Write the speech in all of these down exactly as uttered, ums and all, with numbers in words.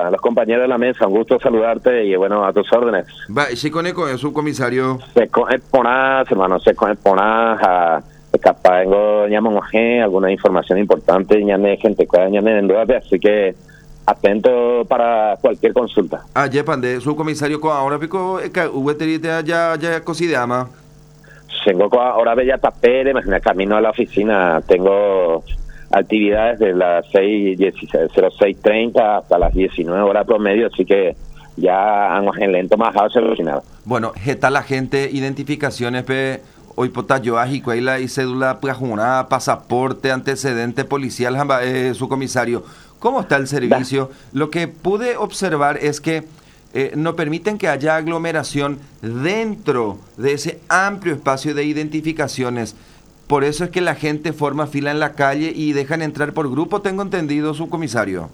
a los compañeros de la mesa, un gusto saludarte y bueno, a tus órdenes. Va, sí, con el subcomisario. Se conecponás, hermano, se conecponás a capaz tengo llamamos alguna información importante, ñane gente que ñane en duda, así que atento para cualquier consulta. Ah, ya pande, subcomisario ko ahora pico ubeterite ya ya cosidama. Tengo ahora bella tapere, me camino a la oficina, tengo actividades de las seis treinta hasta las diecinueve horas promedio, así que ya vamos en lento más solucionado. Bueno, ¿qué tal la gente? Identificaciones, pe, hoy potayo, ajicuela y cédula, pujuna, pasaporte, antecedente policial, eh, su comisario. ¿Cómo está el servicio? Da. Lo que pude observar es que eh, no permiten que haya aglomeración dentro de ese amplio espacio de identificaciones. Por eso es que la gente forma fila en la calle y dejan entrar por grupo, tengo entendido, subcomisario.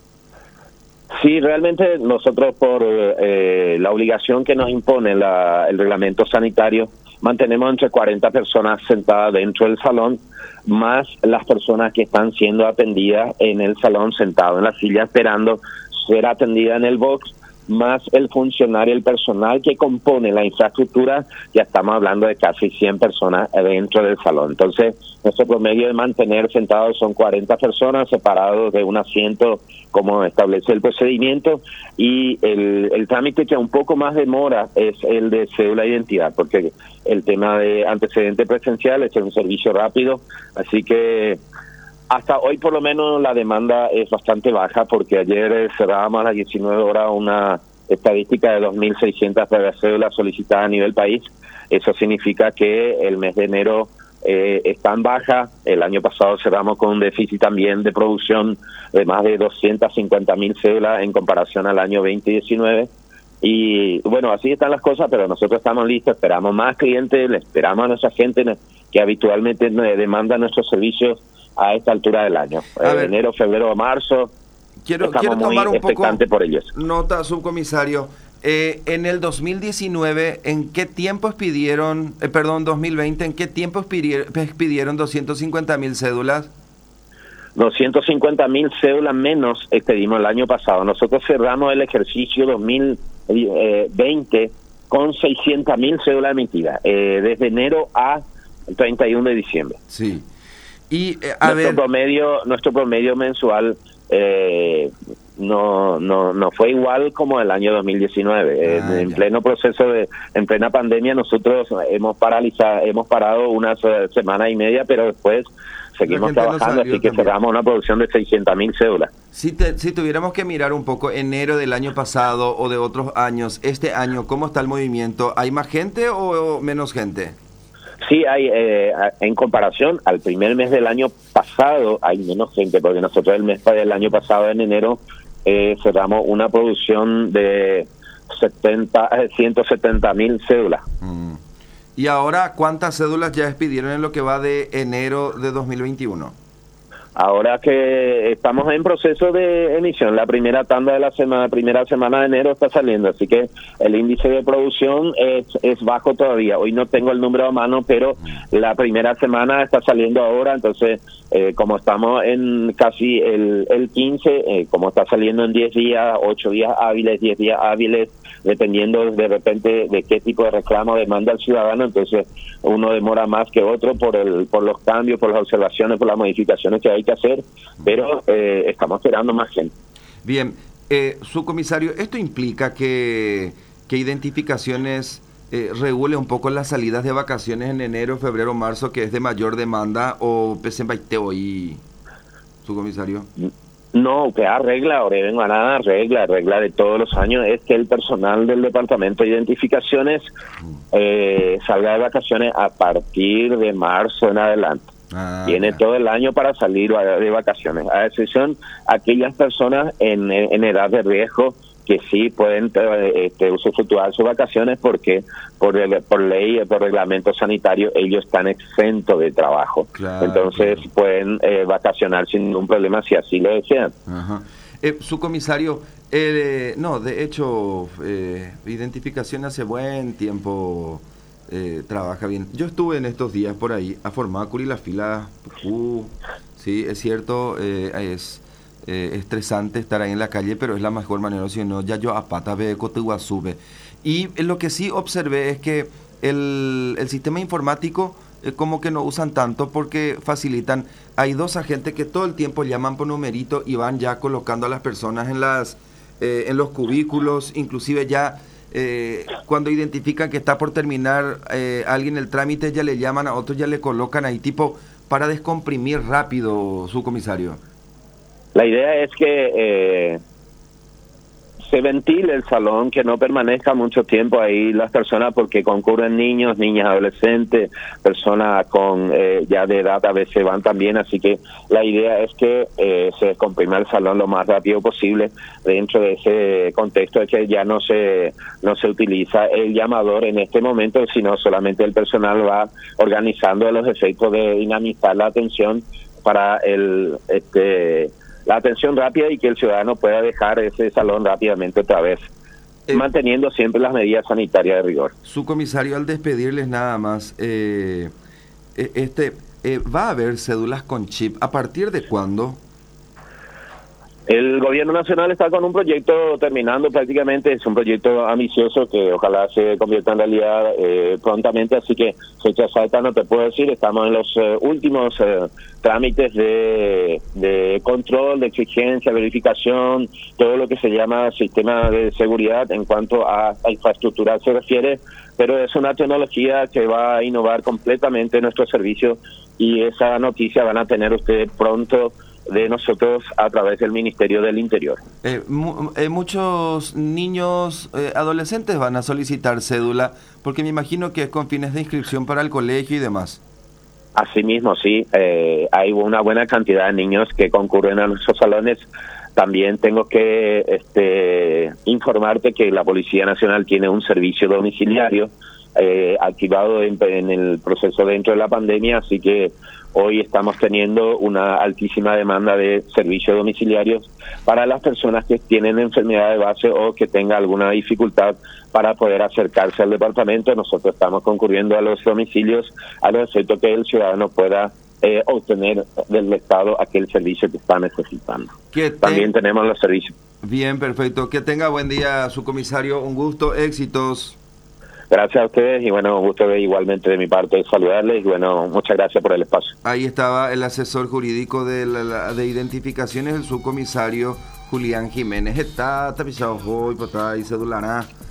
Sí, realmente nosotros por eh, la obligación que nos impone la, el reglamento sanitario, mantenemos entre cuarenta personas sentadas dentro del salón, más las personas que están siendo atendidas en el salón, sentado en la silla esperando ser atendida en el box, más el funcionario, el personal que compone la infraestructura, ya estamos hablando de casi cien personas dentro del salón. Entonces, nuestro promedio de mantener sentados son cuarenta personas separados de un asiento, como establece el procedimiento, y el, el trámite que un poco más demora es el de cédula de identidad, porque el tema de antecedente presencial es un servicio rápido, así que hasta hoy por lo menos la demanda es bastante baja, porque ayer cerrábamos a las diecinueve horas una estadística de dos mil seiscientas cédulas solicitadas a nivel país. Eso significa que el mes de enero eh, está en baja. El año pasado cerramos con un déficit también de producción de más de doscientas cincuenta mil cédulas en comparación al año veinte diecinueve. Y bueno, así están las cosas, pero nosotros estamos listos, esperamos más clientes, le esperamos a nuestra gente que habitualmente demanda nuestros servicios a esta altura del año, eh, enero, febrero, marzo. Quiero, estamos quiero tomar muy un poco por ellos. Nota, subcomisario. Eh, en el dos mil diecinueve, ¿en qué tiempo expidieron, eh, perdón, dos mil veinte, ¿en qué tiempo expidieron, expidieron doscientas cincuenta mil cédulas? doscientas cincuenta mil cédulas menos expedimos el año pasado. Nosotros cerramos el ejercicio dos mil veinte con seiscientas mil cédulas emitidas, eh, desde enero a el treinta y uno de diciembre. Sí. Y eh, a nuestro ver, promedio nuestro promedio mensual eh, no no no fue igual como el año dos mil diecinueve. Ah, en, en pleno proceso de en plena pandemia nosotros hemos paralizado hemos parado una semana y media, pero después seguimos trabajando, así que también cerramos una producción de seiscientas mil cédulas. Si, te, si tuviéramos que mirar un poco enero del año pasado o de otros años, este año, ¿cómo está el movimiento? ¿Hay más gente o, o menos gente? Sí, hay eh, en comparación al primer mes del año pasado hay menos gente, porque nosotros el mes del año pasado, en enero, eh, cerramos una producción de setenta, ciento setenta mil cédulas. Mm. ¿Y ahora cuántas cédulas ya expidieron en lo que va de enero de dos mil veintiuno? Ahora que estamos en proceso de emisión, la primera tanda de la semana, primera semana de enero está saliendo, así que el índice de producción es, es bajo todavía. Hoy no tengo el número a mano, pero la primera semana está saliendo ahora, entonces eh, como estamos en casi el, el quince, eh, como está saliendo en diez días, ocho días hábiles, diez días hábiles, dependiendo de repente de qué tipo de reclamo demanda el ciudadano, entonces uno demora más que otro por el por los cambios, por las observaciones, por las modificaciones que hay que hacer, pero eh, estamos esperando más gente. Bien, eh, subcomisario, ¿esto implica que, que identificaciones eh, regule un poco las salidas de vacaciones en enero, febrero, marzo, que es de mayor demanda, o pese hoy, subcomisario? No, que arregla, ahora vengo a nada, regla, regla de todos los años es que el personal del Departamento de Identificaciones eh, salga de vacaciones a partir de marzo en adelante. Ah, Tiene ya. todo el año para salir de vacaciones, a excepción aquellas personas en, en edad de riesgo que sí pueden este, usufructuar sus vacaciones porque por el, por ley, por reglamento sanitario, ellos están exentos de trabajo. Claro, Entonces claro. pueden eh, vacacionar sin ningún problema si así lo desean. Ajá. Eh, subcomisario, eh, no, de hecho, eh, identificación hace buen tiempo eh, trabaja bien. Yo estuve en estos días por ahí a Formácula y la fila, uh, sí, es cierto, eh, es... eh, estresante estar ahí en la calle, pero es la mejor manera, si no, ya yo a pata ve sube. Y lo que sí observé es que el, el sistema informático eh, como que no usan tanto porque facilitan. Hay dos agentes que todo el tiempo llaman por numerito y van ya colocando a las personas en las eh, en los cubículos, inclusive ya eh, cuando identifican que está por terminar eh, alguien el trámite, ya le llaman a otros, ya le colocan ahí tipo para descomprimir rápido, su comisario. La idea es que eh, se ventile el salón, que no permanezca mucho tiempo ahí las personas, porque concurren niños, niñas, adolescentes, personas con eh, ya de edad a veces van también, así que la idea es que eh, se descomprima el salón lo más rápido posible dentro de ese contexto de que ya no se no se utiliza el llamador en este momento, sino solamente el personal va organizando los efectos de dinamizar la atención para el este la atención rápida y que el ciudadano pueda dejar ese salón rápidamente otra vez, eh, manteniendo siempre las medidas sanitarias de rigor. Su comisario, al despedirles nada más, eh, este eh, ¿va a haber cédulas con chip? ¿A partir de cuándo? El gobierno nacional está con un proyecto terminando prácticamente, es un proyecto ambicioso que ojalá se convierta en realidad eh, prontamente, así que fecha exacta no te puedo decir, estamos en los eh, últimos eh, trámites de, de control, de exigencia, verificación, todo lo que se llama sistema de seguridad en cuanto a, a infraestructura se refiere, pero es una tecnología que va a innovar completamente nuestro servicio y esa noticia van a tener ustedes pronto de nosotros a través del Ministerio del Interior. Eh, mu eh, muchos niños, eh, adolescentes van a solicitar cédula, porque me imagino que es con fines de inscripción para el colegio y demás. Asimismo, sí, eh, hay una buena cantidad de niños que concurren a nuestros salones. También tengo que este, informarte que la Policía Nacional tiene un servicio domiciliario eh, activado en, en el proceso dentro de la pandemia, así que hoy estamos teniendo una altísima demanda de servicios domiciliarios para las personas que tienen enfermedad de base o que tengan alguna dificultad para poder acercarse al departamento. Nosotros estamos concurriendo a los domicilios a los efectos que el ciudadano pueda eh, obtener del Estado aquel servicio que está necesitando. Que También te... tenemos los servicios. Bien, perfecto. Que tenga buen día, su comisario. Un gusto, éxitos. Gracias a ustedes y bueno, un gusto igualmente de mi parte saludarles y bueno, muchas gracias por el espacio. Ahí estaba el asesor jurídico de, la, de identificaciones del subcomisario Julián Jiménez. Está tapizado hoy, y cédula.